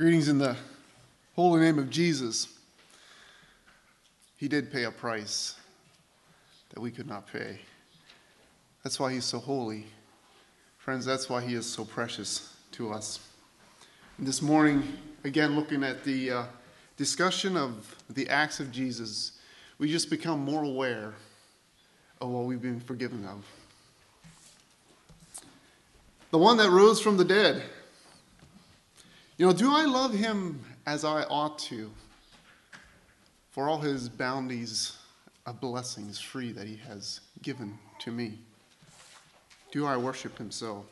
Greetings in the holy name of Jesus. He did pay a price that we could not pay. That's why he's so holy. Friends, that's why he is so precious to us. And this morning, again, looking at the discussion of the acts of Jesus, we just become more aware of what we've been forgiven of. The one that rose from the dead. Do I love him as I ought to for all his bounties of blessings free that he has given to me? Do I worship him so?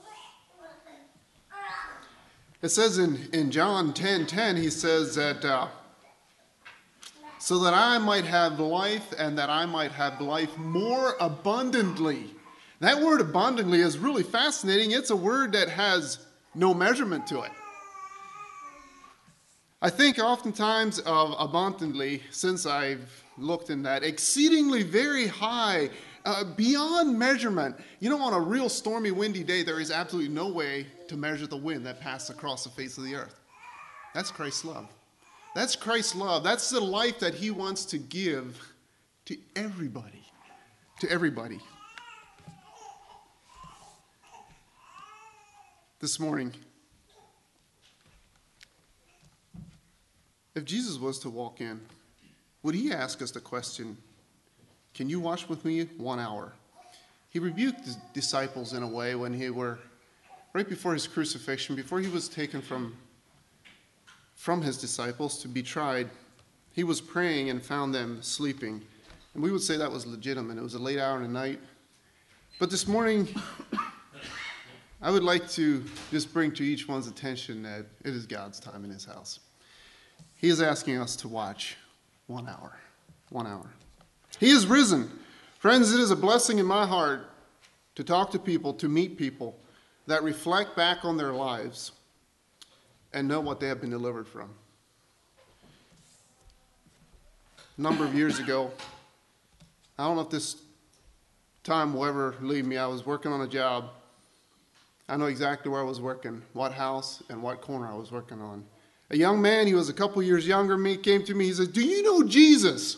It says in John 10:10, he says that, so that I might have life and that I might have life more abundantly. That word abundantly is really fascinating. It's a word that has no measurement to it. I think oftentimes of abundantly, since I've looked in that, exceedingly very high, beyond measurement. On a real stormy, windy day, there is absolutely no way to measure the wind that passes across the face of the earth. That's Christ's love. That's Christ's love. That's the life that he wants to give to everybody. To everybody. This morning, if Jesus was to walk in, would he ask us the question, can you watch with me 1 hour? He rebuked the disciples in a way when he were, right before his crucifixion, before he was taken from his disciples to be tried, he was praying and found them sleeping. And we would say that was legitimate. It was a late hour in the night. But this morning, I would like to just bring to each one's attention that it is God's time in his house. He is asking us to watch 1 hour. 1 hour. He is risen. Friends, it is a blessing in my heart to talk to people, to meet people that reflect back on their lives and know what they have been delivered from. A number of years ago, I don't know if this time will ever leave me. I was working on a job. I know exactly where I was working, what house and what corner I was working on. A young man, he was a couple years younger than me, came to me. He said, "Do you know Jesus?"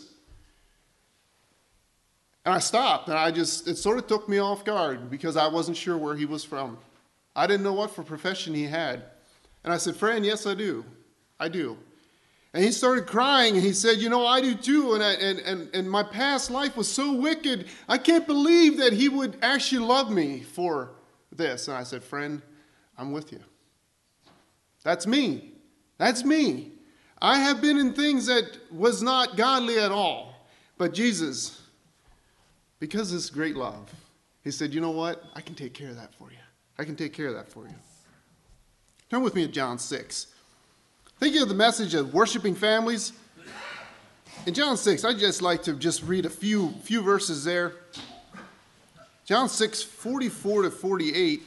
And I stopped, and it sort of took me off guard because I wasn't sure where he was from. I didn't know what for profession he had. And I said, "Friend, yes, I do. I do." And he started crying, and he said, "I do too, and my past life was so wicked, I can't believe that he would actually love me for this." And I said, "Friend, I'm with you. That's me. That's me. I have been in things that was not godly at all. But Jesus, because of his great love, he said, you know what? I can take care of that for you. I can take care of that for you." Turn with me to John 6. Thinking of the message of worshiping families. In John 6, I'd just like to read a few verses there. John 6, 44 to 48.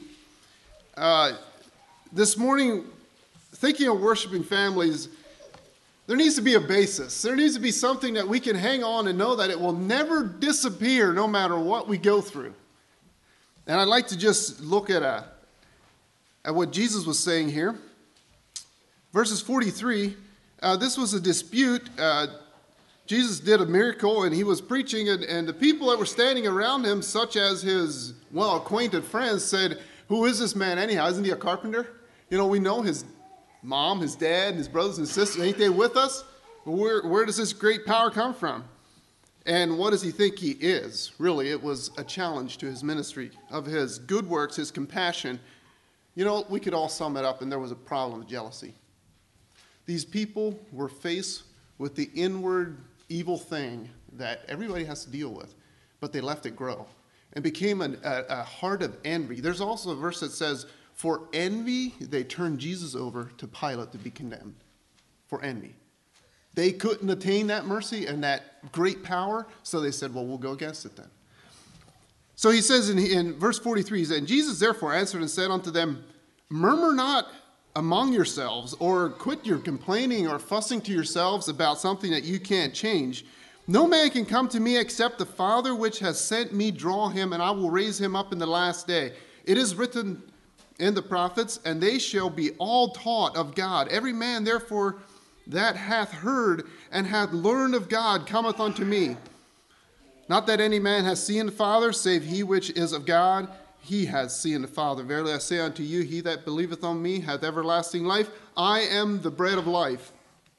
This morning, thinking of worshiping families, there needs to be a basis. There needs to be something that we can hang on and know that it will never disappear no matter what we go through. And I'd like to just look at what Jesus was saying here. Verses 43, this was a dispute. Jesus did a miracle and he was preaching, and the people that were standing around him, such as his well-acquainted friends, said, "Who is this man anyhow? Isn't he a carpenter? We know his mom, his dad, and his brothers and sisters. Ain't they with us? Where does this great power come from? And what does he think he is?" Really, it was a challenge to his ministry, of his good works, his compassion. We could all sum it up, and there was a problem of jealousy. These people were faced with the inward evil thing that everybody has to deal with, but they left it grow and became a heart of envy. There's also a verse that says, for envy, they turned Jesus over to Pilate to be condemned. For envy. They couldn't attain that mercy and that great power, so they said, well, we'll go against it then. So he says in verse 43, he said, Jesus therefore answered and said unto them, murmur not among yourselves, or quit your complaining or fussing to yourselves about something that you can't change. No man can come to me except the Father which has sent me draw him, and I will raise him up in the last day. It is written and the prophets, and they shall be all taught of God. Every man, therefore, that hath heard and hath learned of God cometh unto me. Not that any man hath seen the Father, save he which is of God, he hath seen the Father. Verily I say unto you, he that believeth on me hath everlasting life. I am the bread of life.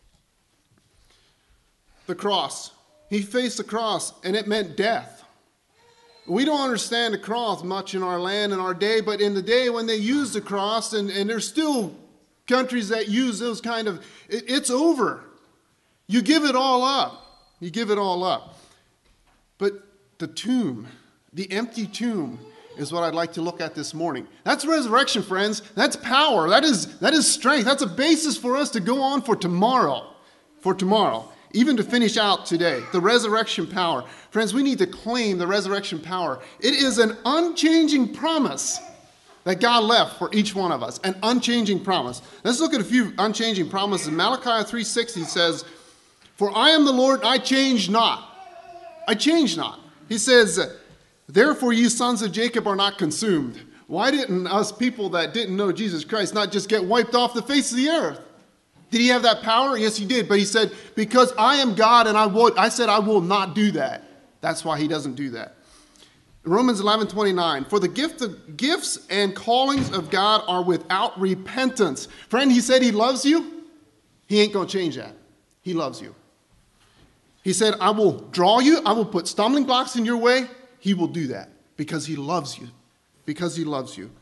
The cross. He faced the cross, and it meant death. We don't understand the cross much in our land and our day, but in the day when they used the cross, and there's still countries that use those kind of, it's over. You give it all up. You give it all up. But the tomb, the empty tomb, is what I'd like to look at this morning. That's resurrection, friends. That's power. That is strength. That's a basis for us to go on for tomorrow. For tomorrow. Even to finish out today. The resurrection power. Friends, we need to claim the resurrection power. It is an unchanging promise that God left for each one of us. An unchanging promise. Let's look at a few unchanging promises. Malachi 3:6 says, "For I am the Lord, I change not. I change not." He says, "Therefore you sons of Jacob are not consumed." Why didn't us people that didn't know Jesus Christ not just get wiped off the face of the earth? Did he have that power? Yes, he did. But he said, because I am God and I said I will not do that. That's why he doesn't do that. Romans 11:29, "For the gifts and callings of God are without repentance." Friend, he said he loves you. He ain't going to change that. He loves you. He said, I will draw you. I will put stumbling blocks in your way. He will do that because he loves you. Because he loves you.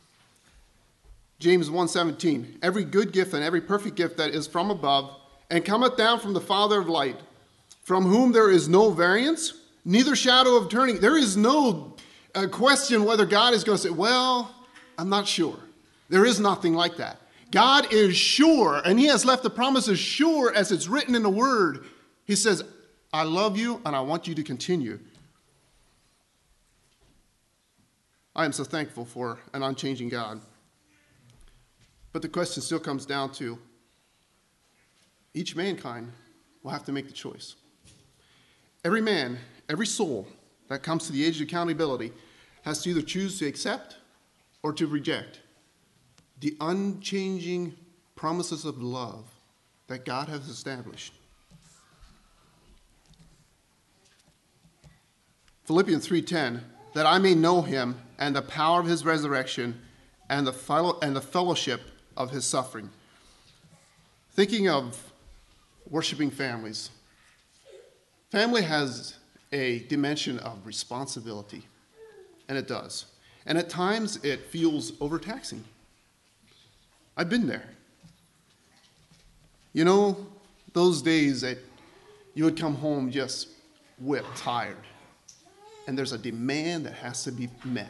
James 1:17, "Every good gift and every perfect gift that is from above, and cometh down from the Father of light, from whom there is no variance, neither shadow of turning." There is no question whether God is going to say, well, I'm not sure. There is nothing like that. God is sure, and he has left the promises sure as it's written in the word. He says, I love you and I want you to continue. I am so thankful for an unchanging God. But the question still comes down to each mankind will have to make the choice. Every man, every soul that comes to the age of accountability has to either choose to accept or to reject the unchanging promises of love that God has established. Philippians 3:10, "That I may know him and the power of his resurrection and the fellowship of his suffering." Thinking of worshiping families. Family has a dimension of responsibility, and it does. And at times it feels overtaxing. I've been there. You know, those days that you would come home just whipped, tired, and there's a demand that has to be met.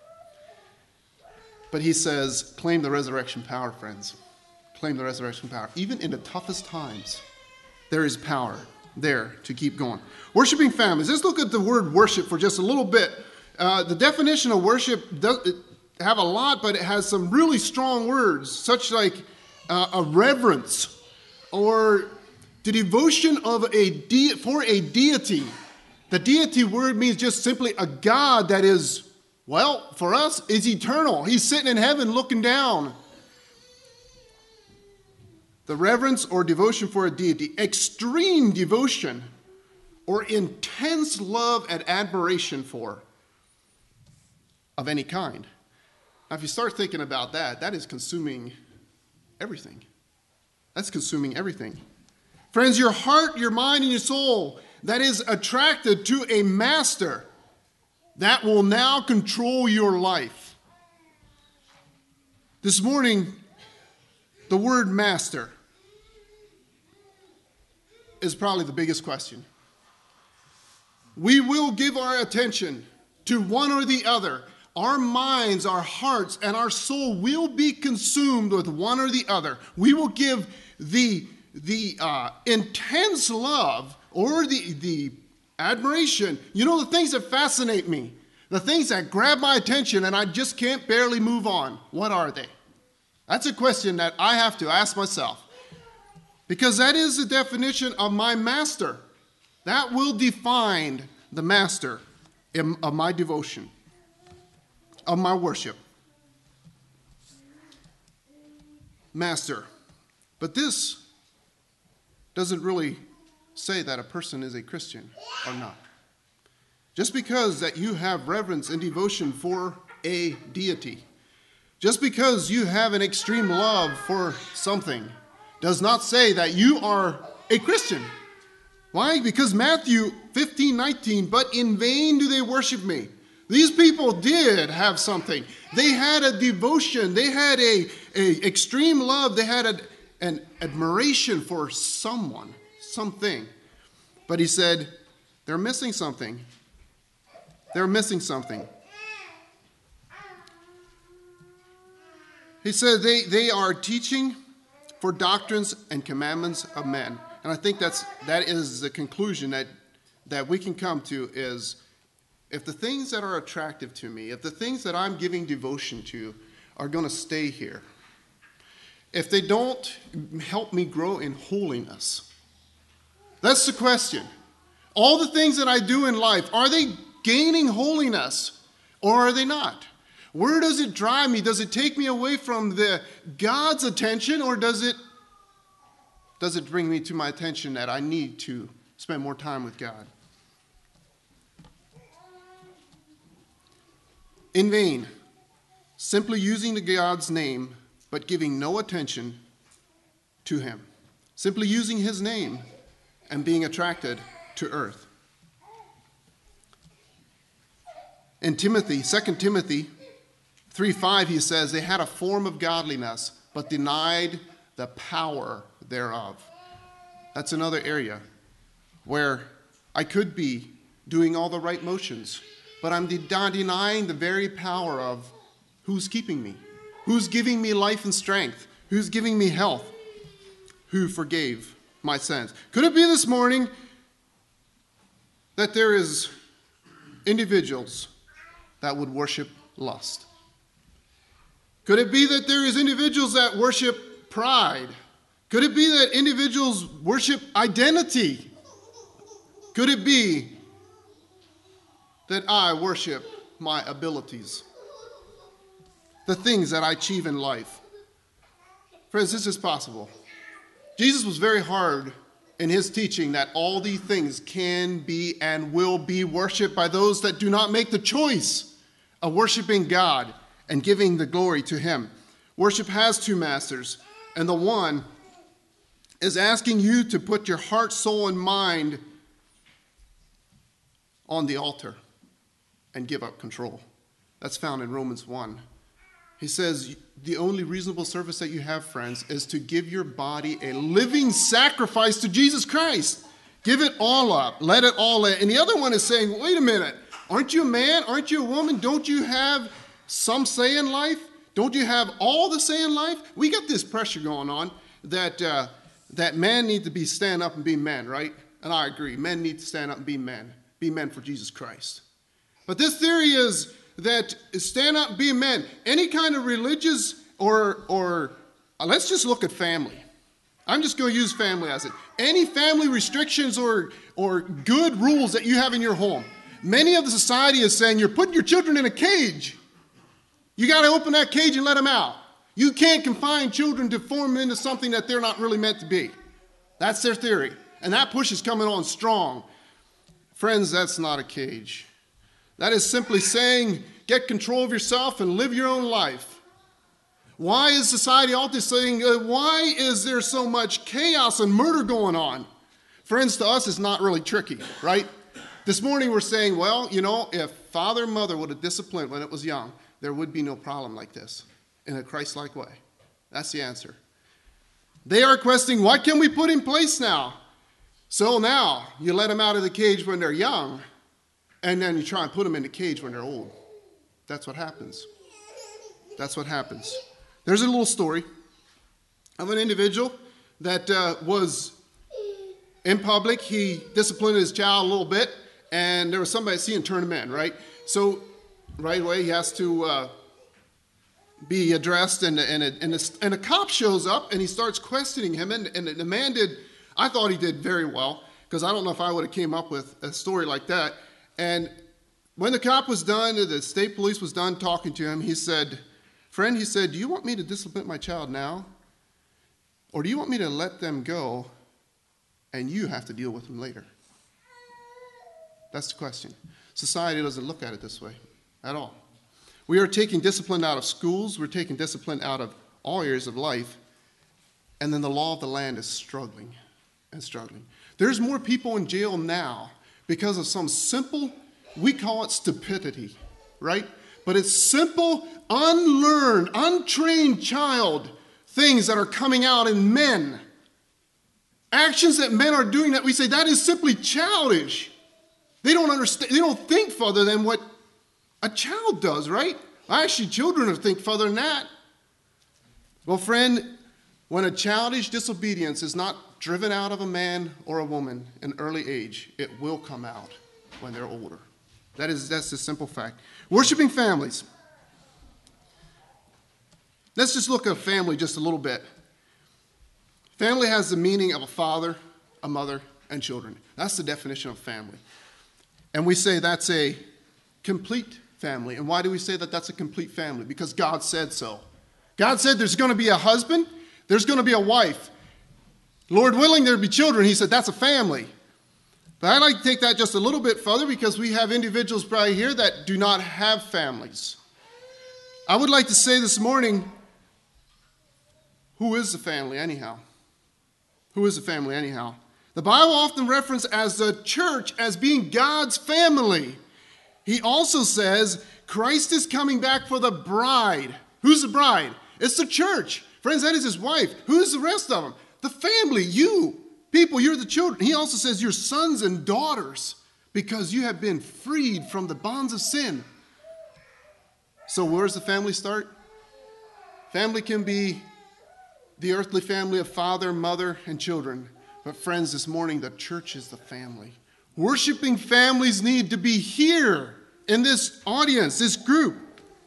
But he says, claim the resurrection power, friends. Claim the resurrection power. Even in the toughest times, there is power there to keep going. Worshiping families. Let's look at the word worship for just a little bit. The definition of worship does have a lot, but it has some really strong words, such like a reverence or the devotion of for a deity. The deity word means just simply a God that is, well, for us, is eternal. He's sitting in heaven looking down. The reverence or devotion for a deity. Extreme devotion or intense love and admiration for of any kind. Now, if you start thinking about that, that is consuming everything. That's consuming everything. Friends, your heart, your mind, and your soul that is attracted to a master that will now control your life. This morning, the word master is probably the biggest question. We will give our attention to one or the other. Our minds, our hearts, and our soul will be consumed with one or the other. We will give the intense love or the admiration. You know, the things that fascinate me, the things that grab my attention and I just can't barely move on. What are they? That's a question that I have to ask myself. Because that is the definition of my master. That will define the master of my devotion, of my worship. master. But this doesn't really say that a person is a Christian or not. Just because that you have reverence and devotion for a deity, just because you have an extreme love for something, does not say that you are a Christian. Why? Because Matthew 15:19, but in vain do they worship me. These people did have something. They had a devotion. They had a extreme love. They had an admiration for someone, something. But he said, they're missing something. They're missing something. He said they are teaching for doctrines and commandments of men. And I think that is the conclusion that we can come to is, if the things that are attractive to me, if the things that I'm giving devotion to are going to stay here, if they don't help me grow in holiness, that's the question. All the things that I do in life, are they gaining holiness or are they not? Where does it drive me? Does it take me away from God's attention, or does it bring me to my attention that I need to spend more time with God? In vain, simply using the God's name, but giving no attention to him. Simply using his name and being attracted to earth. In Timothy, 2 Timothy 3:5, he says, they had a form of godliness, but denied the power thereof. That's another area where I could be doing all the right motions, but I'm denying the very power of who's keeping me, who's giving me life and strength, who's giving me health, who forgave my sins. Could it be this morning that there is individuals that would worship lust? Could it be that there is individuals that worship pride? Could it be that individuals worship identity? Could it be that I worship my abilities, the things that I achieve in life? Friends, this is possible. Jesus was very hard in his teaching that all these things can be and will be worshiped by those that do not make the choice of worshiping God and giving the glory to him. Worship has two masters, and the one is asking you to put your heart, soul, and mind on the altar and give up control. That's found in Romans 1. He says, the only reasonable service that you have, friends, is to give your body a living sacrifice to Jesus Christ. Give it all up. Let it all in. And the other one is saying, wait a minute, aren't you a man? Aren't you a woman? Don't you have some say in life? Don't you have all the say in life? We got this pressure going on that men need to stand up and be men, right? And I agree. Men need to stand up and be men for Jesus Christ. But this theory is that stand up and be men. Any kind of religious or let's just look at family. I'm just going to use family as it. Any family restrictions or good rules that you have in your home. Many of the society is saying you're putting your children in a cage. You got to open that cage and let them out. You can't confine children to form into something that they're not really meant to be. That's their theory. And that push is coming on strong. Friends, that's not a cage. That is simply saying, get control of yourself and live your own life. Why is society always saying, why is there so much chaos and murder going on? Friends, to us, it's not really tricky, right? This morning we're saying, well, if father and mother would have disciplined when it was young, there would be no problem like this in a Christ-like way. That's the answer. They are questioning, what can we put in place now? So now you let them out of the cage when they're young, and then you try and put them in the cage when they're old. That's what happens. That's what happens. There's a little story of an individual that was in public. He disciplined his child a little bit, and there was somebody seeing turn him in, right? So right away he has to be addressed, and a cop shows up, and he starts questioning him, and the man I thought he did very well, because I don't know if I would have came up with a story like that. And when the cop was done, the state police was done talking to him, he said, friend, he said, do you want me to discipline my child now? Or do you want me to let them go and you have to deal with them later? That's the question. Society doesn't look at it this way at all. We are taking discipline out of schools. We're taking discipline out of all areas of life. And then the law of the land is struggling and struggling. There's more people in jail now because of some simple, we call it stupidity, right? But it's simple, unlearned, untrained child things that are coming out in men. Actions that men are doing that we say that is simply childish. They don't understand, they don't think further than what a child does, right? Actually, children think further than that. Well, friend, when a childish disobedience is not driven out of a man or a woman in early age, it will come out when they're older. That's the simple fact. Worshiping families. Let's just look at family just a little bit. Family has the meaning of a father, a mother, and children. That's the definition of family. And we say that's a complete family. And why do we say that that's a complete family? Because God said so. God said there's going to be a husband, there's going to be a wife. Lord willing, there'll be children. He said that's a family. But I'd like to take that just a little bit further because we have individuals probably here that do not have families. I would like to say this morning, who is the family anyhow? Who is the family anyhow? The Bible often references as the church as being God's family. He also says Christ is coming back for the bride. Who's the bride? It's the church. Friends, that is his wife. Who's the rest of them? The family, you. People, you're the children. He also says you're sons and daughters because you have been freed from the bonds of sin. So where does the family start? Family can be the earthly family of father, mother, and children. But friends, this morning, the church is the family. Worshiping families need to be here in this audience, this group.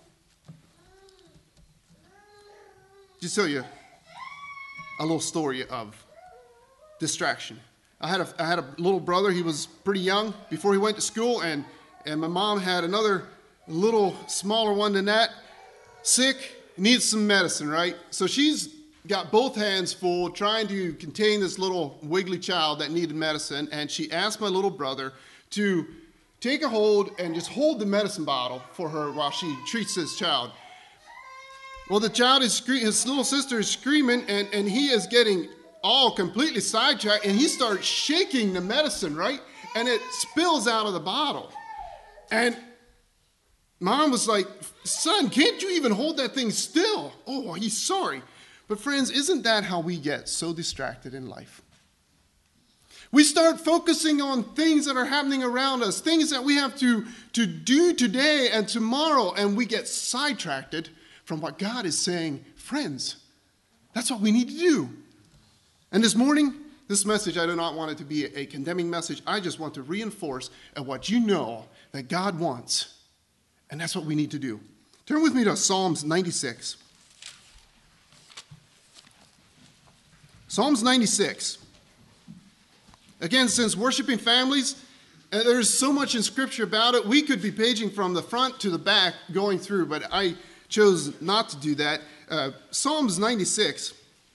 Just tell you a little story of distraction. I had a little brother. He was pretty young before he went to school, and my mom had another little smaller one than that, sick, needs some medicine, right? So she's got both hands full trying to contain this little wiggly child that needed medicine, and she asked my little brother to take a hold and just hold the medicine bottle for her while she treats this child. Well, the child is his little sister is screaming, and he is getting all completely sidetracked, and he starts shaking the medicine, right? And it spills out of the bottle. And Mom was like, son, can't you even hold that thing still? Oh, he's sorry. But friends, isn't that how we get so distracted in life? We start focusing on things that are happening around us, things that we have to do today and tomorrow, and we get sidetracked from what God is saying. Friends, that's what we need to do. And this morning, this message, I do not want it to be a condemning message. I just want to reinforce what you know that God wants. And that's what we need to do. Turn with me to Psalms 96. Psalms 96. Again, since worshiping families, there's so much in Scripture about it. We could be paging from the front to the back going through, but I chose not to do that. Psalms 96.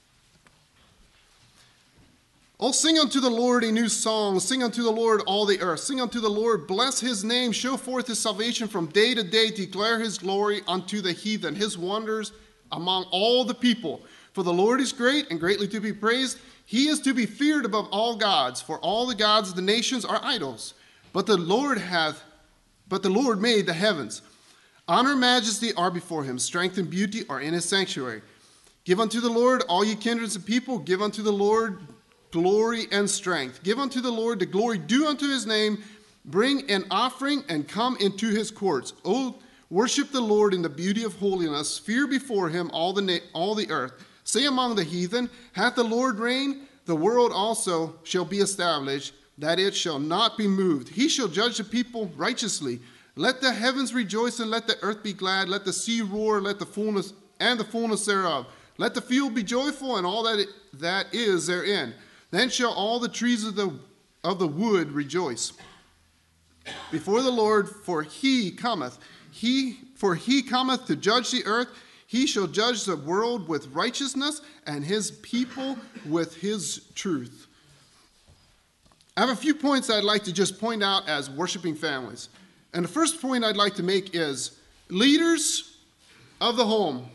Oh, sing unto the Lord a new song. Sing unto the Lord all the earth. Sing unto the Lord, bless his name. Show forth his salvation from day to day. Declare his glory unto the heathen, his wonders among all the people. For the Lord is great and greatly to be praised. He is to be feared above all gods, for all the gods of the nations are idols. But the Lord made the heavens. Honor and majesty are before him. Strength and beauty are in his sanctuary. Give unto the Lord, all ye kindreds of people. Give unto the Lord glory and strength. Give unto the Lord the glory due unto his name. Bring an offering and come into his courts. O worship the Lord in the beauty of holiness. Fear before him all the earth. Say among the heathen, hath the Lord reigned? The world also shall be established, that it shall not be moved. He shall judge the people righteously. Let the heavens rejoice and let the earth be glad. Let the sea roar, let the fullness thereof. Let the field be joyful and all that is therein. Then shall all the trees of the wood rejoice before the Lord, for he cometh to judge the earth. He shall judge the world with righteousness and his people with his truth. I have a few points I'd like to just point out as worshiping families. And the first point I'd like to make is leaders of the home.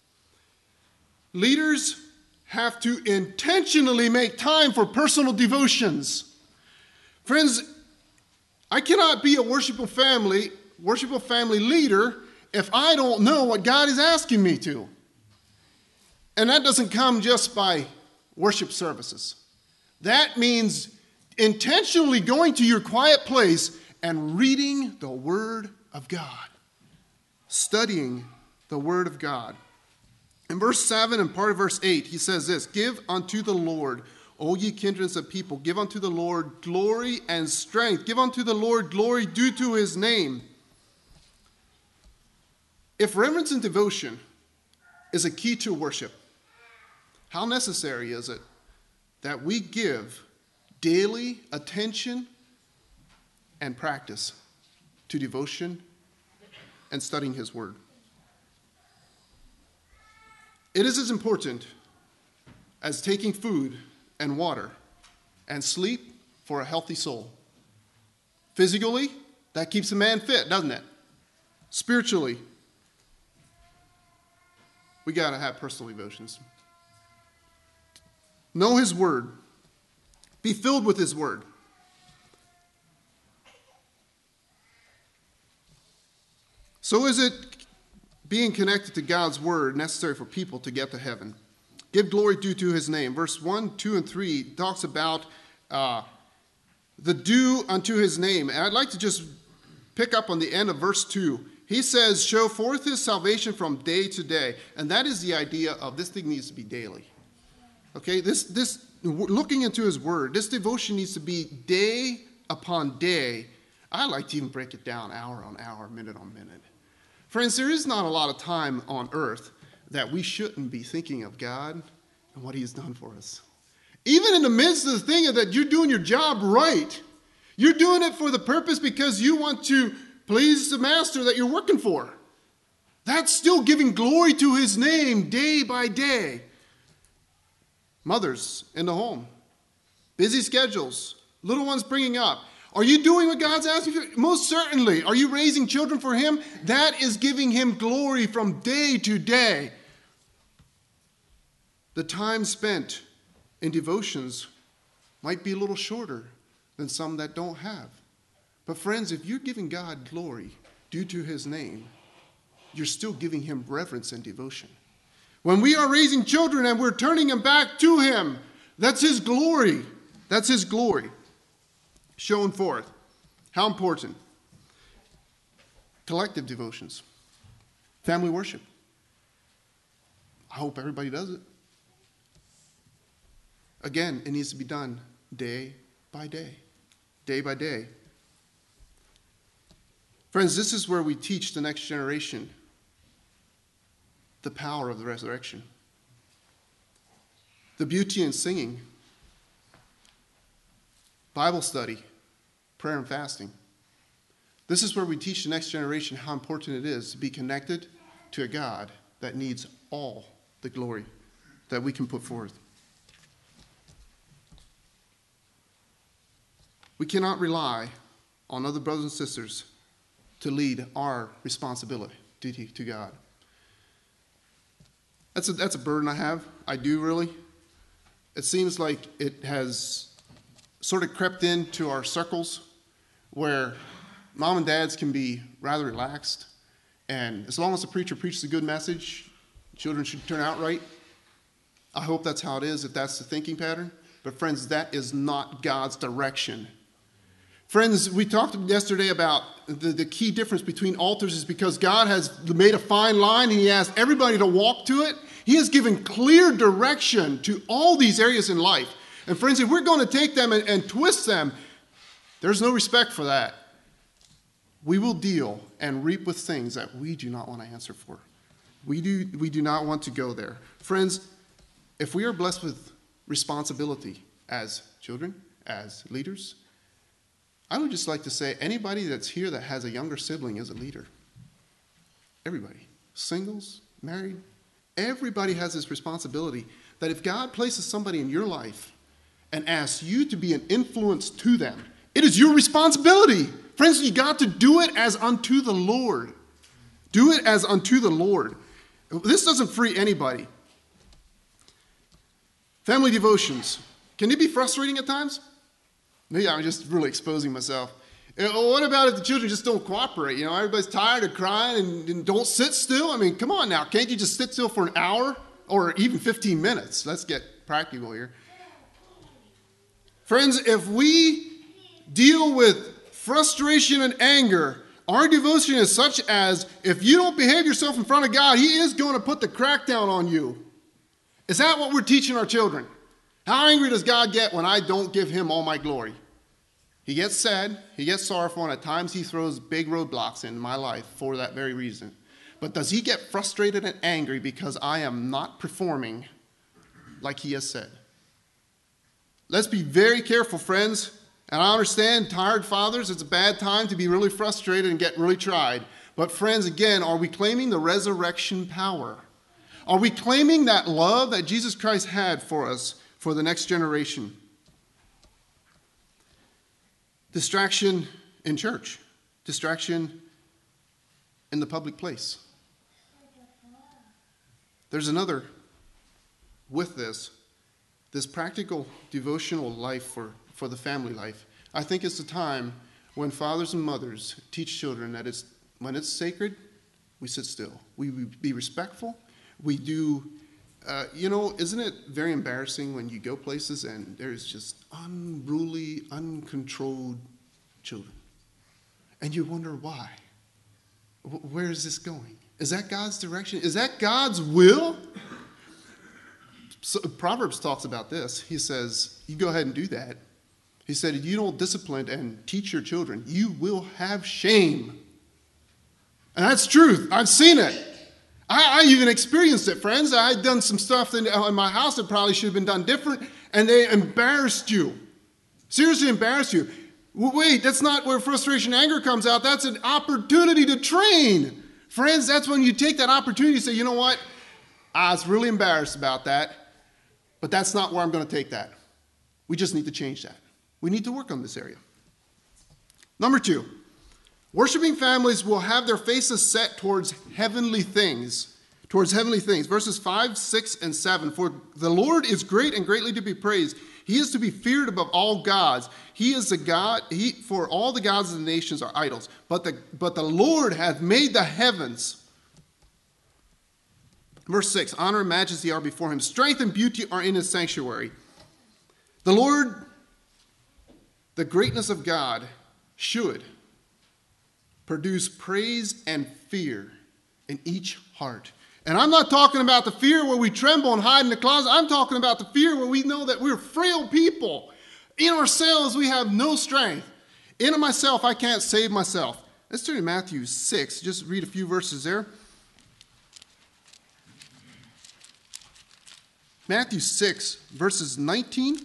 Leaders have to intentionally make time for personal devotions. Friends, I cannot be a worshipful family leader if I don't know what God is asking me to. And that doesn't come just by worship services. That means intentionally going to your quiet place and reading the Word of God, studying the Word of God. In verse 7 and part of verse 8, he says this, "Give unto the Lord, O ye kindreds of people, give unto the Lord glory and strength. Give unto the Lord glory due to his name." If reverence and devotion is a key to worship, how necessary is it that we give daily attention and practice to devotion and studying his word? It is as important as taking food and water and sleep for a healthy soul. Physically, that keeps a man fit, doesn't it? Spiritually, we got to have personal devotions. Know his word. Be filled with his word. So is it being connected to God's word necessary for people to get to heaven? Give glory due to his name. Verse 1, 2, and 3 talks about the due unto his name. And I'd like to just pick up on the end of verse 2. He says, show forth his salvation from day to day. And that is the idea of this thing needs to be daily. Okay, this looking into his word, this devotion needs to be day upon day. I like to even break it down hour on hour, minute on minute. Friends, there is not a lot of time on earth that we shouldn't be thinking of God and what he has done for us. Even in the midst of the thing that you're doing your job right, you're doing it for the purpose because you want to please the master that you're working for. That's still giving glory to his name day by day. Mothers in the home, busy schedules, little ones bringing up. Are you doing what God's asking you? Most certainly. Are you raising children for him? That is giving him glory from day to day. The time spent in devotions might be a little shorter than some that don't have. But friends, if you're giving God glory due to his name, you're still giving him reverence and devotion. When we are raising children and we're turning them back to him, that's his glory. That's his glory shown forth. How important? Collective devotions. Family worship. I hope everybody does it. Again, it needs to be done day by day. Day by day. Friends, this is where we teach the next generation the power of the resurrection. The beauty in singing. Bible study. Prayer and fasting. This is where we teach the next generation how important it is to be connected to a God that needs all the glory that we can put forth. We cannot rely on other brothers and sisters to lead our responsibility to God. That's a burden I have. I do really. It seems like it has sort of crept into our circles where mom and dads can be rather relaxed. And as long as the preacher preaches a good message, children should turn out right. I hope that's how it is, if that's the thinking pattern. But friends, that is not God's direction. Friends, we talked yesterday about the key difference between altars is because God has made a fine line and he asked everybody to walk to it. He has given clear direction to all these areas in life. And friends, if we're going to take them and twist them, there's no respect for that. We will deal and reap with things that we do not want to answer for. We do not want to go there. Friends, if we are blessed with responsibility as children, as leaders, I would just like to say anybody that's here that has a younger sibling is a leader. Everybody. Singles, married, Everybody has this responsibility that if God places somebody in your life and asks you to be an influence to them, it is your responsibility. Friends, you got to do it as unto the Lord. Do it as unto the Lord. This doesn't free anybody. Family devotions. Can it be frustrating at times? Maybe I'm just really exposing myself. What about if the children just don't cooperate? You know, everybody's tired of crying and don't sit still. I mean, come on now. Can't you just sit still for an hour or even 15 minutes? Let's get practical here. Friends, if we deal with frustration and anger, our devotion is such as if you don't behave yourself in front of God, He is going to put the crackdown on you. Is that what we're teaching our children? How angry does God get when I don't give Him all my glory? He gets sad, He gets sorrowful, and at times He throws big roadblocks in my life for that very reason. But does He get frustrated and angry because I am not performing like He has said? Let's be very careful, friends. And I understand, tired fathers, it's a bad time to be really frustrated and get really tried. But friends, again, are we claiming the resurrection power? Are we claiming that love that Jesus Christ had for us for the next generation? Distraction in church. Distraction in the public place. There's another with this practical devotional life for the family life. I think it's the time when fathers and mothers teach children that when it's sacred, we sit still. We be respectful. We do, isn't it very embarrassing when you go places and there's just unruly, uncontrolled children? And you wonder why. Where is this going? Is that God's direction? Is that God's will? So Proverbs talks about this. He says, you go ahead and do that. He said, if you don't discipline and teach your children, you will have shame. And that's truth. I've seen it. I even experienced it, friends. I had done some stuff in my house that probably should have been done different, and they embarrassed you. Seriously embarrassed you. Wait, that's not where frustration and anger comes out. That's an opportunity to train. Friends, that's when you take that opportunity to say, you know what? I was really embarrassed about that, but that's not where I'm going to take that. We just need to change that. We need to work on this area. Number 2, worshiping families will have their faces set towards heavenly things. Towards heavenly things. Verses 5, 6, and 7. For the Lord is great and greatly to be praised. He is to be feared above all gods. He is the God. For all the gods of the nations are idols. But the Lord hath made the heavens. Verse 6. Honor and majesty are before Him. Strength and beauty are in His sanctuary. The Lord, the greatness of God, should produce praise and fear in each heart. And I'm not talking about the fear where we tremble and hide in the closet. I'm talking about the fear where we know that we're frail people. In ourselves, we have no strength. In myself, I can't save myself. Let's turn to Matthew 6. Just read a few verses there. Matthew 6, verses 19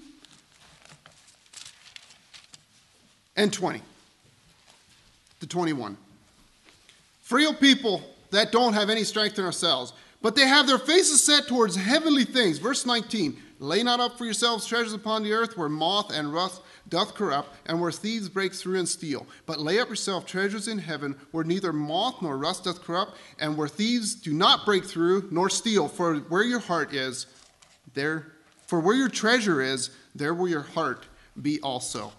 and 20 to 21. Frail people that don't have any strength in ourselves, but they have their faces set towards heavenly things. Verse 19, lay not up for yourselves treasures upon the earth where moth and rust doth corrupt, and where thieves break through and steal. But lay up yourself treasures in heaven where neither moth nor rust doth corrupt, and where thieves do not break through nor steal. For where your heart is, for where your treasure is, there will your heart be also.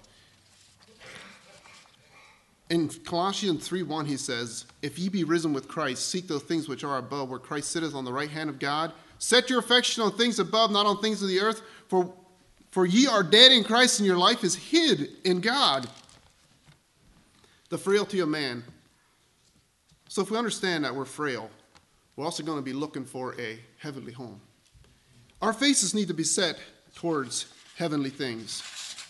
In Colossians 3:1, he says, if ye be risen with Christ, seek those things which are above, where Christ sitteth on the right hand of God. Set your affection on things above, not on things of the earth. For ye are dead in Christ, and your life is hid in God. The frailty of man. So if we understand that we're frail, we're also going to be looking for a heavenly home. Our faces need to be set towards heavenly things.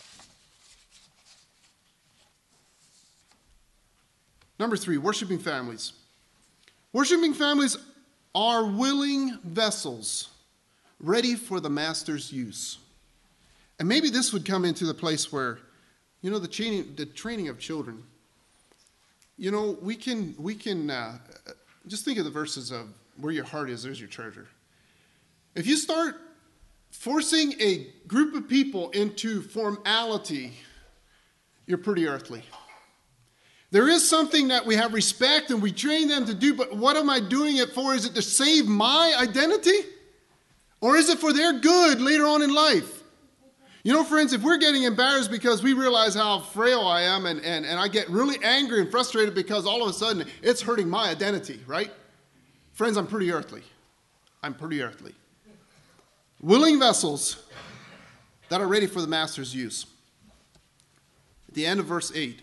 Number 3, worshiping families. Worshiping families are willing vessels ready for the master's use. And maybe this would come into the place where, the training of children. We can just think of the verses of where your heart is, there's your treasure. If you start forcing a group of people into formality, you're pretty earthly. There is something that we have respect and we train them to do, but what am I doing it for? Is it to save my identity? Or is it for their good later on in life? You know, friends, if we're getting embarrassed because we realize how frail I am and I get really angry and frustrated because all of a sudden it's hurting my identity, right? Friends, I'm pretty earthly. I'm pretty earthly. Willing vessels that are ready for the master's use. At the end of verse 8,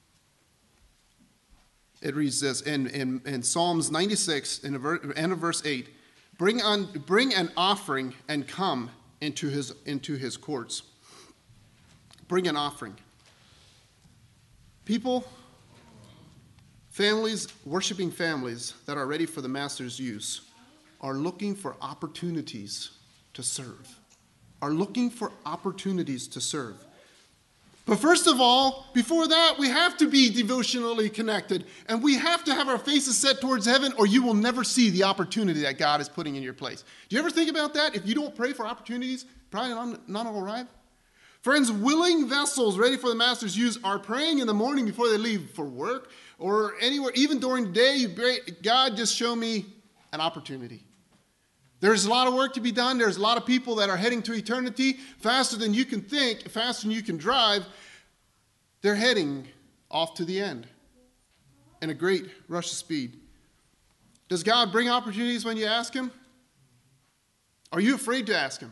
it reads this in Psalms 96, in the end of verse 8, bring an offering and come into his courts. Bring an offering. People, families, worshiping families that are ready for the master's use are looking for opportunities to serve. Are looking for opportunities to serve. But first of all, before that, we have to be devotionally connected. And we have to have our faces set towards heaven, or you will never see the opportunity that God is putting in your place. Do you ever think about that? If you don't pray for opportunities, probably none will arrive. Friends, willing vessels ready for the master's use are praying in the morning before they leave for work or anywhere, even during the day. You pray, God, just show me an opportunity. There's a lot of work to be done. There's a lot of people that are heading to eternity faster than you can think, faster than you can drive. They're heading off to the end in a great rush of speed. Does God bring opportunities when you ask him? Are you afraid to ask him?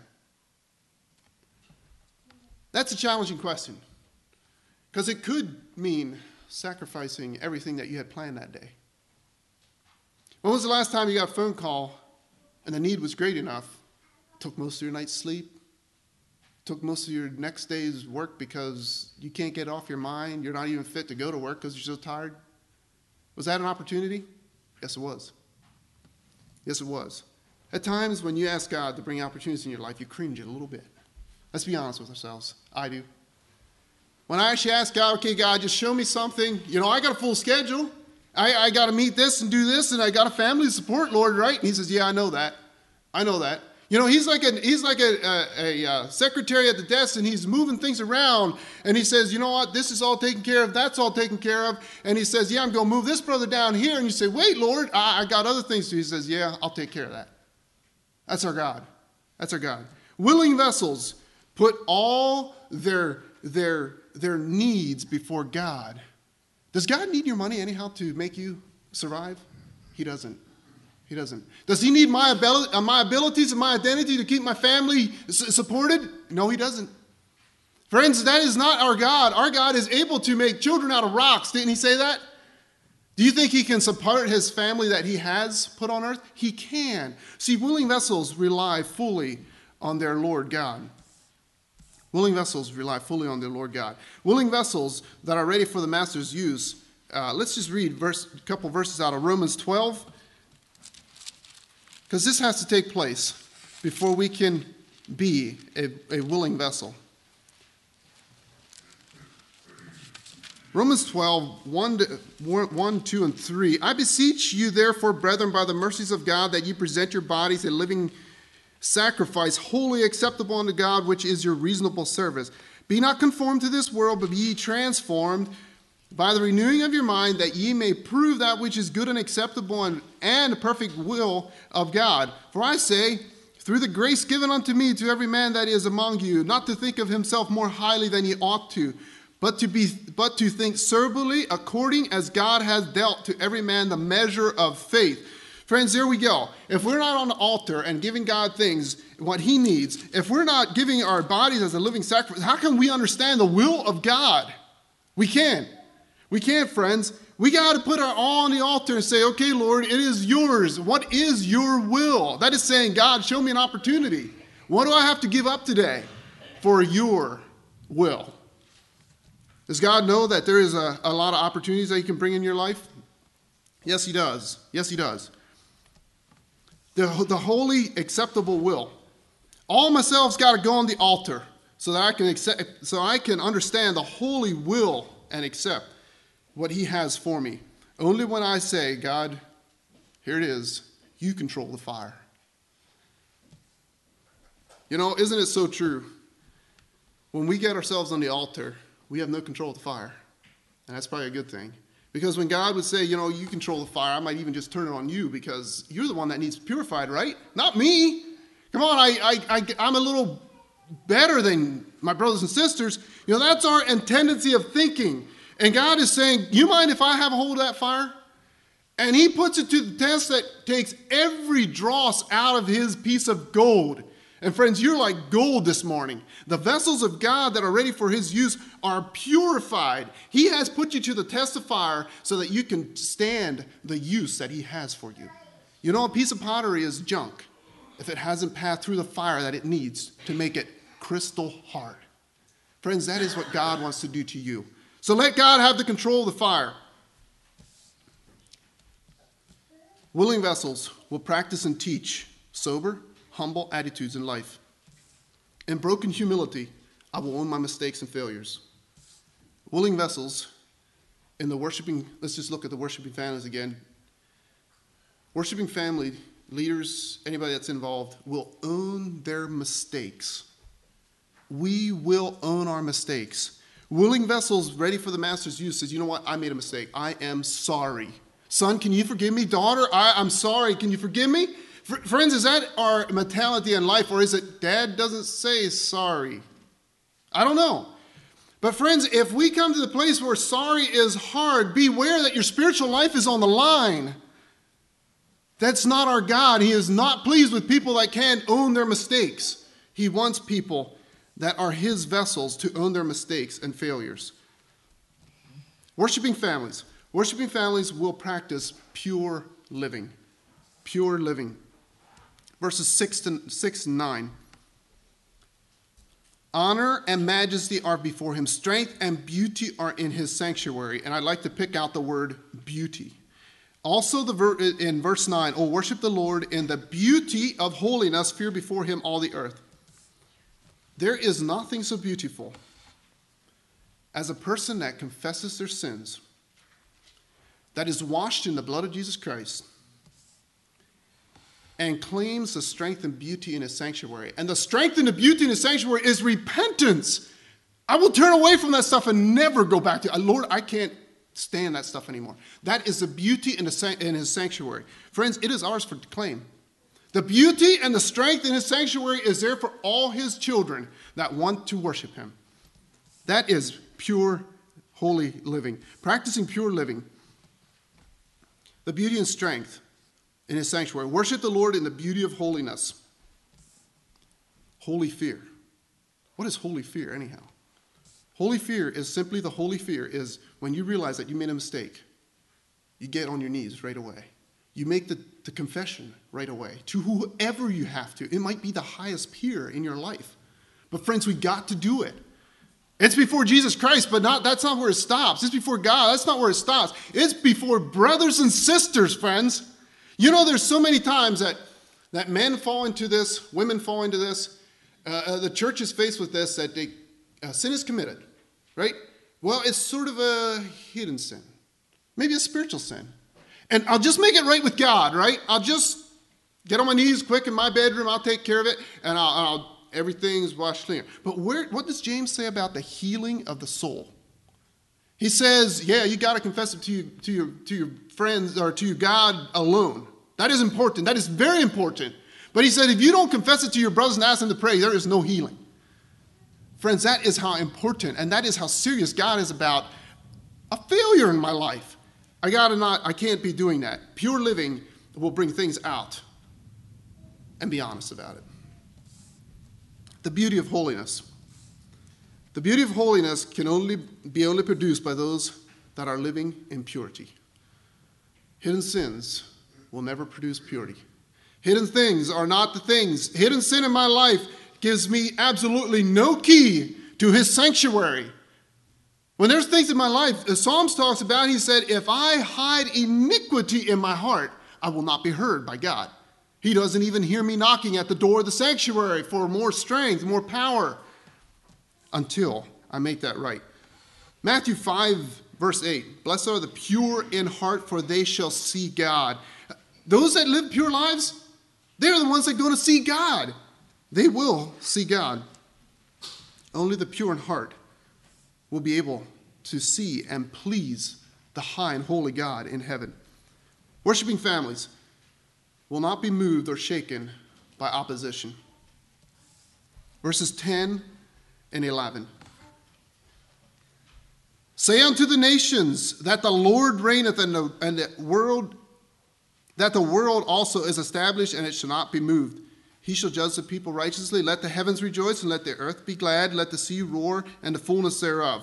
That's a challenging question because it could mean sacrificing everything that you had planned that day. When was the last time you got a phone call and the need was great enough, took most of your night's sleep, took most of your next day's work because you can't get off your mind, you're not even fit to go to work because you're so tired? Was that an opportunity? Yes, it was. Yes, it was. At times when you ask God to bring opportunities in your life, you cringe a little bit. Let's be honest with ourselves. I do. When I actually ask God, okay, God, just show me something. You know, I got a full schedule. I got to meet this and do this, and I got a family to support, Lord, right? And he says, yeah, I know that. I know that. You know, he's like a secretary at the desk, and he's moving things around, and he says, you know what, this is all taken care of, that's all taken care of, and he says, yeah, I'm going to move this brother down here, and you say, wait, Lord, I got other things to do. He says, yeah, I'll take care of that. That's our God. That's our God. Willing vessels put all their needs before God. Does God need your money anyhow to make you survive? He doesn't. He doesn't. Does he need my abilities and my identity to keep my family supported? No, he doesn't. Friends, that is not our God. Our God is able to make children out of rocks. Didn't he say that? Do you think he can support his family that he has put on earth? He can. See, willing vessels rely fully on their Lord God. Willing vessels rely fully on their Lord God. Willing vessels that are ready for the master's use. Let's just read a couple verses out of Romans 12. Because this has to take place before we can be a willing vessel. Romans 12, 1, 2, and 3. I beseech you, therefore, brethren, by the mercies of God, that ye present your bodies a living sacrifice, wholly acceptable unto God, which is your reasonable service. Be not conformed to this world, but be ye transformed by the renewing of your mind, that ye may prove that which is good and acceptable and perfect will of God. For I say, through the grace given unto me, to every man that is among you, not to think of himself more highly than he ought to, but to think soberly, according as God has dealt to every man the measure of faith. Friends, here we go. If we're not on the altar and giving God things, what he needs, if we're not giving our bodies as a living sacrifice, how can we understand the will of God? We can't. We can't, friends. We got to put our all on the altar and say, okay, Lord, it is yours. What is your will? That is saying, God, show me an opportunity. What do I have to give up today for your will? Does God know that there is a lot of opportunities that he can bring in your life? Yes, he does. Yes, he does. The holy, acceptable will. All myself's got to go on the altar so that I can understand the holy will and accept what he has for me. Only when I say, God, here it is, you control the fire. You know, isn't it so true? When we get ourselves on the altar, we have no control of the fire. And that's probably a good thing. Because when God would say, you know, you control the fire, I might even just turn it on you because you're the one that needs purified, right? Not me. Come on, I'm a little better than my brothers and sisters. You know, that's our tendency of thinking. And God is saying, you mind if I have a hold of that fire? And he puts it to the test that takes every dross out of his piece of gold. And friends, you're like gold this morning. The vessels of God that are ready for his use are purified. He has put you to the test of fire so that you can stand the use that he has for you. You know, a piece of pottery is junk if it hasn't passed through the fire that it needs to make it crystal hard. Friends, that is what God wants to do to you. So let God have the control of the fire. Willing vessels will practice and teach sober, humble attitudes in life. In broken humility, I will own my mistakes and failures. Willing vessels in the worshiping, let's just look at the worshiping families again. Worshiping family leaders, anybody that's involved, will own their mistakes. We will own our mistakes. Willing vessels ready for the master's use says, you know what, I made a mistake. I am sorry. Son, can you forgive me? Daughter, I'm sorry. Can you forgive me? Friends, is that our mentality in life, or is it dad doesn't say sorry? I don't know. But friends, if we come to the place where sorry is hard, beware that your spiritual life is on the line. That's not our God. He is not pleased with people that can't own their mistakes. He wants people that are his vessels to own their mistakes and failures. Worshiping families. Worshiping families will practice pure living. Pure living. Verses 6 and 9. Honor and majesty are before him. Strength and beauty are in his sanctuary. And I'd like to pick out the word beauty. Also in verse 9, oh, worship the Lord in the beauty of holiness. Fear before him all the earth. There is nothing so beautiful as a person that confesses their sins, that is washed in the blood of Jesus Christ, and claims the strength and beauty in his sanctuary. And the strength and the beauty in his sanctuary is repentance. I will turn away from that stuff and never go back to it. Lord, I can't stand that stuff anymore. That is the beauty in his sanctuary. Friends, it is ours for to claim. The beauty and the strength in his sanctuary is there for all his children that want to worship him. That is pure, holy living. Practicing pure living. The beauty and strength in his sanctuary. Worship the Lord in the beauty of holiness. Holy fear. What is holy fear anyhow? Holy fear is simply the holy fear is when you realize that you made a mistake. You get on your knees right away. You make the confession right away to whoever you have to. It might be the highest peer in your life. But friends, we got to do it. It's before Jesus Christ, but that's not where it stops. It's before God. That's not where it stops. It's before brothers and sisters, friends. You know, there's so many times that men fall into this, women fall into this. The church is faced with this, that sin is committed, right? Well, it's sort of a hidden sin. Maybe a spiritual sin. And I'll just make it right with God, right? I'll just get on my knees quick in my bedroom. I'll take care of it, and everything's washed clean. But what does James say about the healing of the soul? He says, yeah, you got to confess it to your friends or to your God alone. That is important. That is very important. But he said, if you don't confess it to your brothers and ask them to pray, there is no healing. Friends, that is how important, and that is how serious God is about a failure in my life. I can't be doing that. Pure living will bring things out. And be honest about it. The beauty of holiness. The beauty of holiness can only be produced by those that are living in purity. Hidden sins will never produce purity. Hidden things are not the things. Hidden sin in my life gives me absolutely no key to his sanctuary. When there's things in my life, the Psalms talks about, he said, if I hide iniquity in my heart, I will not be heard by God. He doesn't even hear me knocking at the door of the sanctuary for more strength, more power, until I make that right. Matthew 5, verse 8, blessed are the pure in heart, for they shall see God. Those that live pure lives, they're the ones that are going to see God. They will see God. Only the pure in heart will be able to see and please the high and holy God in heaven. Worshiping families will not be moved or shaken by opposition. Verses 10 and 11. Say unto the nations that the Lord reigneth, and the world also is established, and it shall not be moved. He shall judge the people righteously. Let the heavens rejoice, and let the earth be glad. Let the sea roar, and the fullness thereof.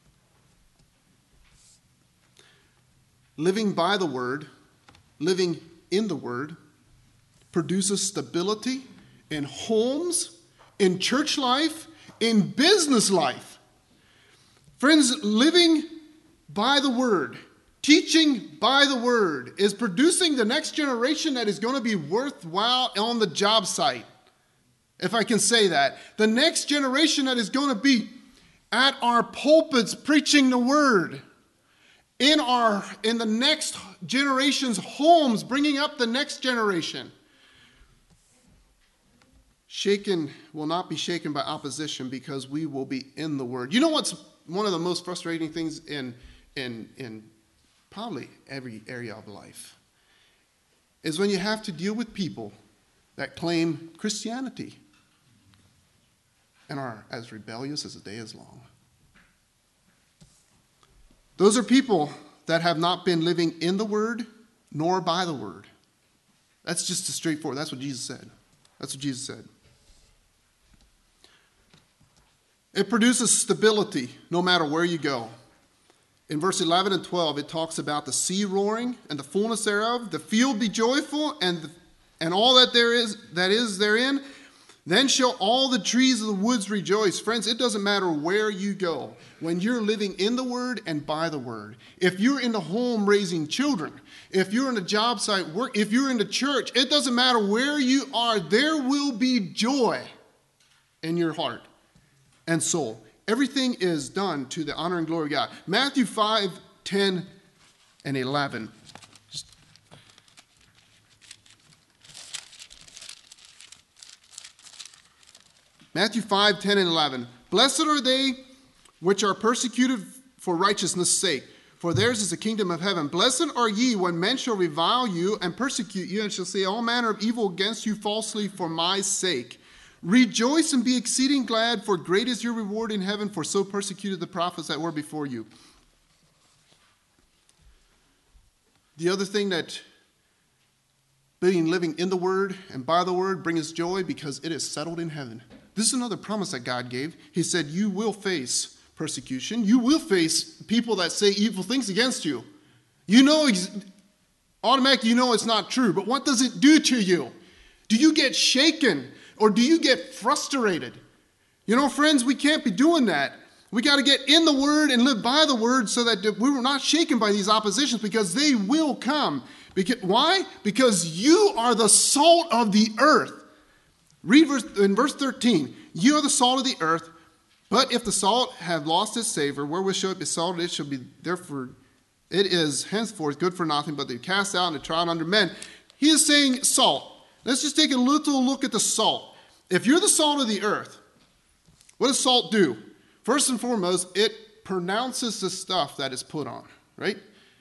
Living by the word, living in the word, produces stability in homes, in church life, in business life. Friends, living by the word, teaching by the word is producing the next generation that is going to be worthwhile on the job site, if I can say that. The next generation that is going to be at our pulpits preaching the word, in the next generation's homes, bringing up the next generation. Will not be shaken by opposition, because we will be in the word. You know what's one of the most frustrating things in probably every area of life is when you have to deal with people that claim Christianity and are as rebellious as the day is long. Those are people that have not been living in the word nor by the word. That's just a straightforward. That's what Jesus said. That's what Jesus said. It produces stability no matter where you go. In verse 11 and 12, it talks about the sea roaring and the fullness thereof, the field be joyful, and all that is therein. Then shall all the trees of the woods rejoice. Friends, it doesn't matter where you go. When you're living in the word and by the word, if you're in the home raising children, if you're in a job site work, if you're in the church, it doesn't matter where you are, there will be joy in your heart and soul. Everything is done to the honor and glory of God. Matthew 5, 10, and 11. Matthew 5, 10, and 11. Blessed are they which are persecuted for righteousness' sake, for theirs is the kingdom of heaven. Blessed are ye when men shall revile you and persecute you, and shall say all manner of evil against you falsely for my sake. Rejoice and be exceeding glad, for great is your reward in heaven, for so persecuted the prophets that were before you. The other thing that living in the word and by the word brings joy, because it is settled in heaven. This is another promise that God gave. He said, you will face persecution. You will face people that say evil things against you. You know, automatically you know it's not true, but what does it do to you? Do you get shaken or do you get frustrated? You know, friends, we can't be doing that. We got to get in the word and live by the word so that we were not shaken by these oppositions, because they will come. Why? Because you are the salt of the earth. Read in verse 13. You are the salt of the earth, but if the salt have lost its savor, wherewith shall it be salted? It shall be therefore, it is henceforth good for nothing, but to be cast out and to trodden under men. He is saying salt. Let's just take a little look at the salt. If you're the salt of the earth, what does salt do? First and foremost, it pronounces the stuff that is put on, right?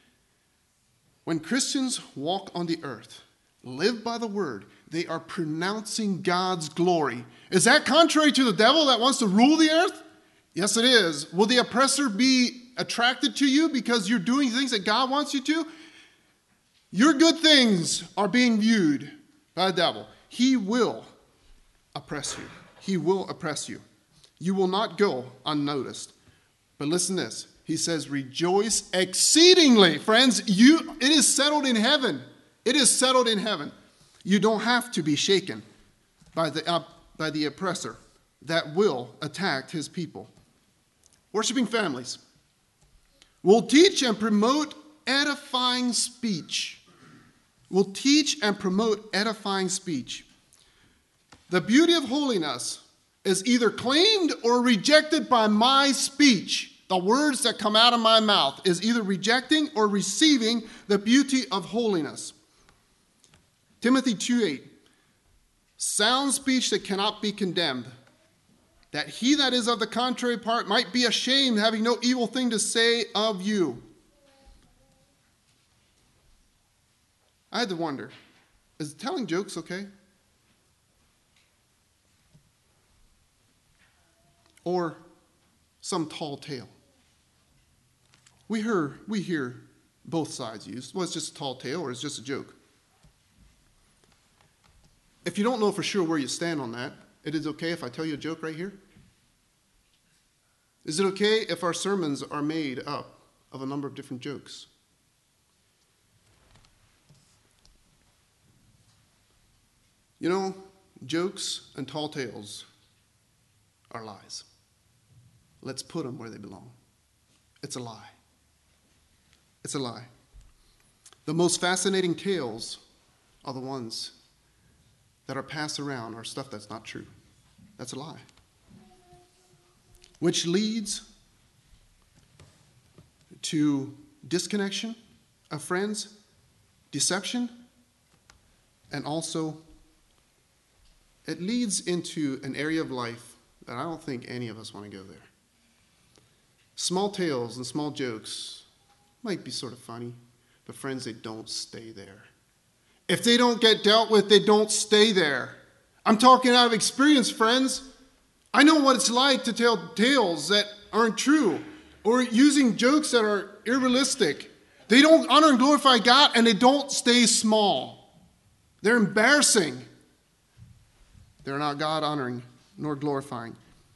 When Christians walk on the earth, live by the word, they are pronouncing God's glory. Is that contrary to the devil that wants to rule the earth? Yes, it is. Will the oppressor be attracted to you because you're doing things that God wants you to? Your good things are being viewed by the devil. He will oppress you. He will oppress you. You will not go unnoticed. But listen to this. He says, rejoice exceedingly. Friends, it is settled in heaven. It is settled in heaven. You don't have to be shaken by the oppressor that will attack his people. Worshiping families will teach and promote edifying speech. Will teach and promote edifying speech. The beauty of holiness is either claimed or rejected by my speech. The words that come out of my mouth is either rejecting or receiving the beauty of holiness. Timothy 2:8. sound speech that cannot be condemned, that he that is of the contrary part might be ashamed, having no evil thing to say of you. I had to wonder, is telling jokes okay? Or some tall tale? We hear both sides used. Well, it's just a tall tale or it's just a joke. If you don't know for sure where you stand on that, it is okay if I tell you a joke right here? Is it okay if our sermons are made up of a number of different jokes? You know, jokes and tall tales are lies. Let's put them where they belong. It's a lie. It's a lie. The most fascinating tales are the ones that are passed around are stuff that's not true. That's a lie. Which leads to disconnection of friends, deception, and also it leads into an area of life that I don't think any of us want to go there. Small tales and small jokes might be sort of funny, but friends, they don't stay there. If they don't get dealt with, they don't stay there. I'm talking out of experience, friends. I know what it's like to tell tales that aren't true or using jokes that are unrealistic. They don't honor and glorify God, and they don't stay small. They're embarrassing. They're not God-honoring nor glorifying.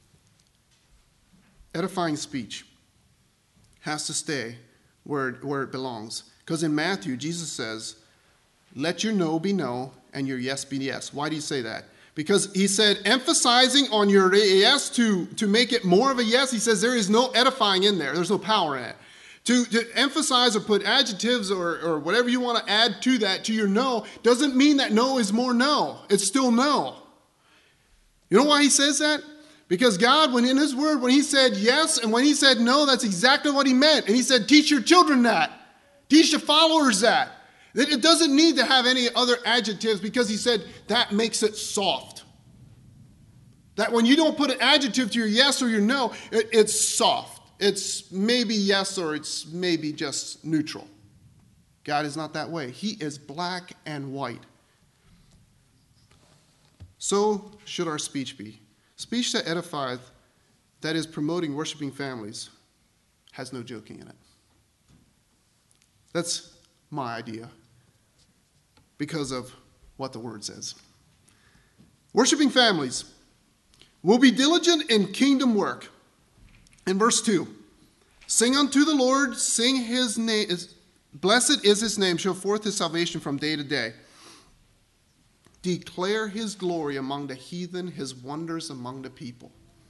Edifying speech has to stay where it belongs. Because in Matthew, Jesus says, let your no be no and your yes be yes. Why do you say that? Because he said, emphasizing on your yes to make it more of a yes, he says there is no edifying in there. There's no power in it. To emphasize or put adjectives or whatever you want to add to that, to your no, doesn't mean that no is more no. It's still no. You know why he says that? Because God, when in his word, when he said yes and when he said no, that's exactly what he meant. And he said, teach your children that. Teach the followers that. It doesn't need to have any other adjectives because he said that makes it soft. That when you don't put an adjective to your yes or your no, it's soft. It's maybe yes or it's maybe just neutral. God is not that way. He is black and white. So should our speech be. Speech that edifieth, that is promoting worshiping families, has no joking in it. That's my idea because of what the word says. Worshiping families will be diligent in kingdom work. In verse 2, sing unto the Lord, sing his name, blessed is his name, show forth his salvation from day to day. Declare his glory among the heathen, his wonders among the people.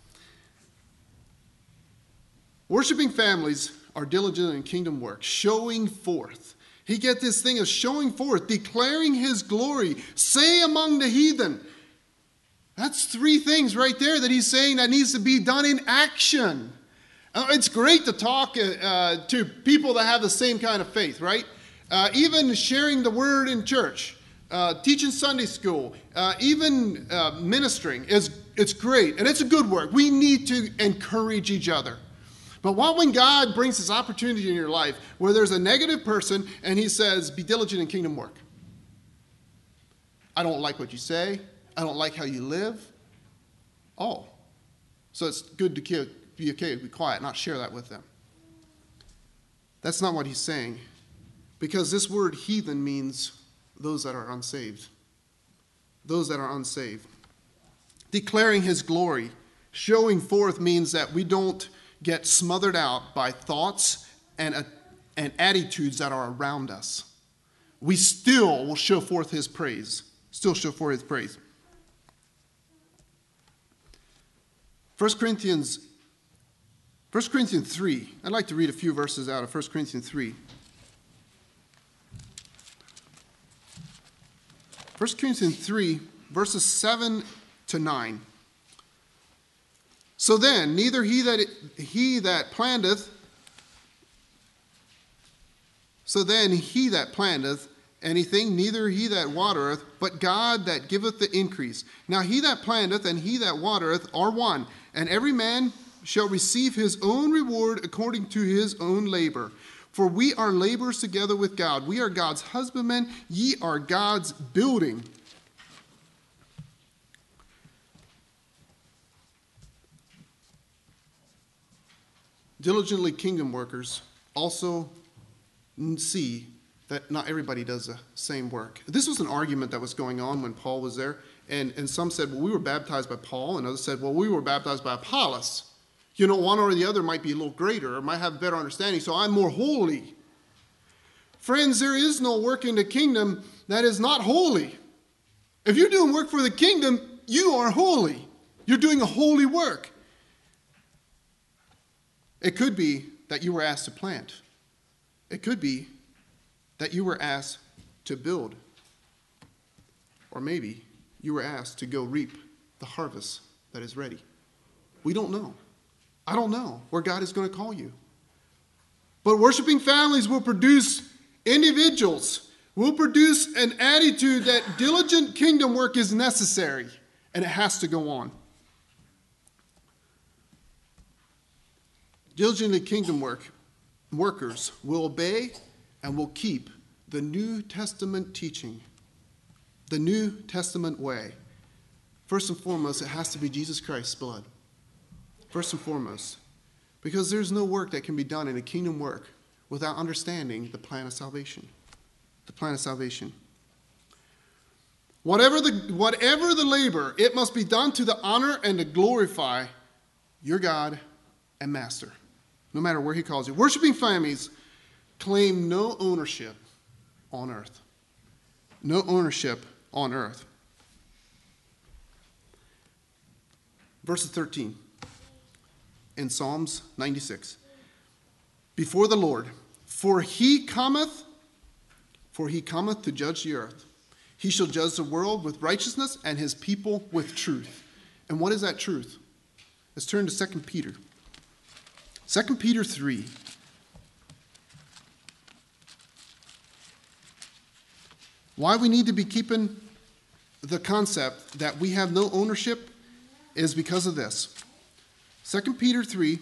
Worshiping families are diligent in kingdom work, showing forth. He get this thing of showing forth, declaring his glory, say among the heathen. That's three things right there that he's saying that needs to be done in action. It's great to talk to people that have the same kind of faith, right? Even sharing the word in church. Teaching Sunday school, even ministering, it's great, and it's a good work. We need to encourage each other. But what when God brings this opportunity in your life where there's a negative person and he says, be diligent in kingdom work. I don't like what you say. I don't like how you live. Oh, so it's good to be okay, be quiet, not share that with them. That's not what he's saying. Because this word heathen means those that are unsaved. Those that are unsaved. Declaring his glory, showing forth means that we don't get smothered out by thoughts and attitudes that are around us. We still will show forth his praise. Still show forth his praise. 1 Corinthians 3. I'd like to read a few verses out of 1 Corinthians 3. 1 Corinthians 3, verses 7 to 9. So then, neither he that planteth anything, neither he that watereth, but God that giveth the increase. Now he that planteth and he that watereth are one, and every man shall receive his own reward according to his own labor. For we are laborers together with God. We are God's husbandmen, ye are God's building. Diligently kingdom workers also see that not everybody does the same work. This was an argument that was going on when Paul was there, and some said, well, we were baptized by Paul, and others said, well, we were baptized by Apollos. You know, one or the other might be a little greater, or might have better understanding, so I'm more holy. Friends, there is no work in the kingdom that is not holy. If you're doing work for the kingdom, you are holy. You're doing a holy work. It could be that you were asked to plant. It could be that you were asked to build. Or maybe you were asked to go reap the harvest that is ready. We don't know. I don't know where God is going to call you. But worshiping families will produce individuals, will produce an attitude that diligent kingdom work is necessary and it has to go on. Diligently kingdom workers will obey and will keep the New Testament teaching, the New Testament way. First and foremost, it has to be Jesus Christ's blood. First and foremost, because there's no work that can be done in a kingdom work without understanding the plan of salvation. The plan of salvation. Whatever the labor, it must be done to the honor and to glorify your God and Master, no matter where he calls you. Worshiping families claim no ownership on earth. No ownership on earth. Verse 13 in Psalms 96. Before the Lord, for he cometh to judge the earth. He shall judge the world with righteousness and his people with truth. And what is that truth? Let's turn to 2 Peter. 2 Peter 3. Why we need to be keeping the concept that we have no ownership is because of this. 2 Peter 3,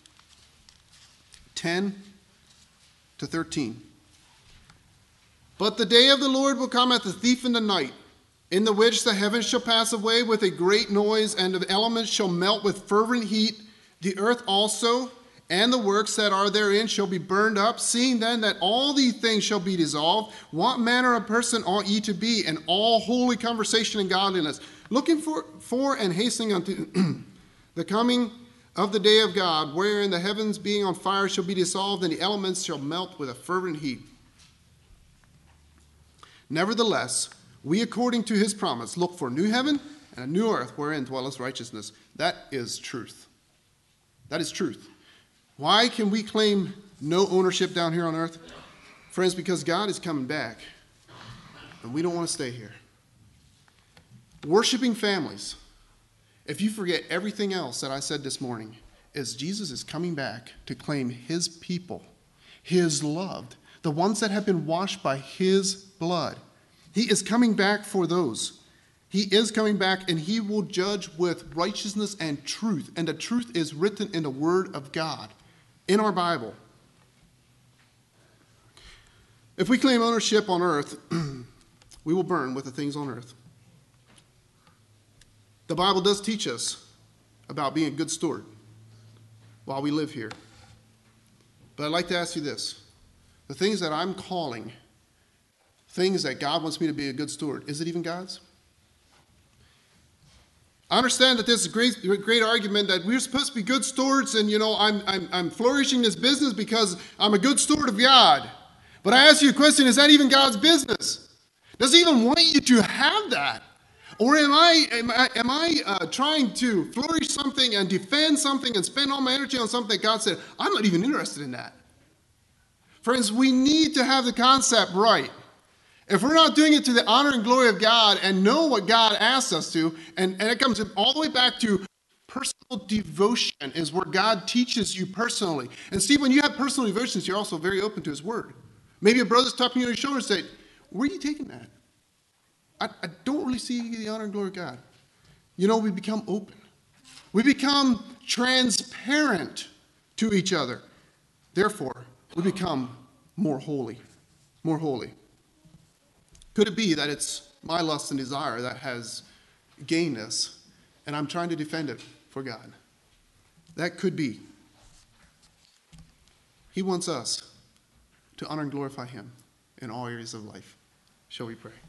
10 to 13. But the day of the Lord will come as a thief in the night, in the which the heavens shall pass away with a great noise, and the elements shall melt with fervent heat. The earth also and the works that are therein shall be burned up. Seeing then that all these things shall be dissolved, what manner of person ought ye to be in all holy conversation and godliness, looking for and hastening unto the coming of the day of God, wherein the heavens being on fire shall be dissolved, and the elements shall melt with a fervent heat. Nevertheless, we according to his promise look for a new heaven and a new earth wherein dwelleth righteousness. That is truth. That is truth. Why can we claim no ownership down here on earth? Friends, because God is coming back, and we don't want to stay here. Worshiping families, if you forget everything else that I said this morning, is Jesus is coming back to claim his people, his loved, the ones that have been washed by his blood. He is coming back for those. He is coming back, and he will judge with righteousness and truth. And the truth is written in the Word of God, in our Bible. If we claim ownership on earth, we will burn with the things on earth. The Bible does teach us about being a good steward while we live here. But I'd like to ask you this. The things that I'm calling things that God wants me to be a good steward, is it even God's? I understand that there's a great argument that we're supposed to be good stewards, and I'm flourishing this business because I'm a good steward of God. But I ask you a question: is that even God's business? Does he even want you to have that? Or am I trying to flourish something and defend something and spend all my energy on something that God said, I'm not even interested in that? Friends, we need to have the concept right. If we're not doing it to the honor and glory of God and know what God asks us to, and it comes all the way back to personal devotion is where God teaches you personally. And see, when you have personal devotions, you're also very open to his word. Maybe a brother's tapping you on your shoulder and say, Where are you taking that? I don't really see the honor and glory of God. We become open. We become transparent to each other. Therefore, we become more holy. More holy. Could it be that it's my lust and desire that has gained this, and I'm trying to defend it for God? That could be. He wants us to honor and glorify him in all areas of life. Shall we pray?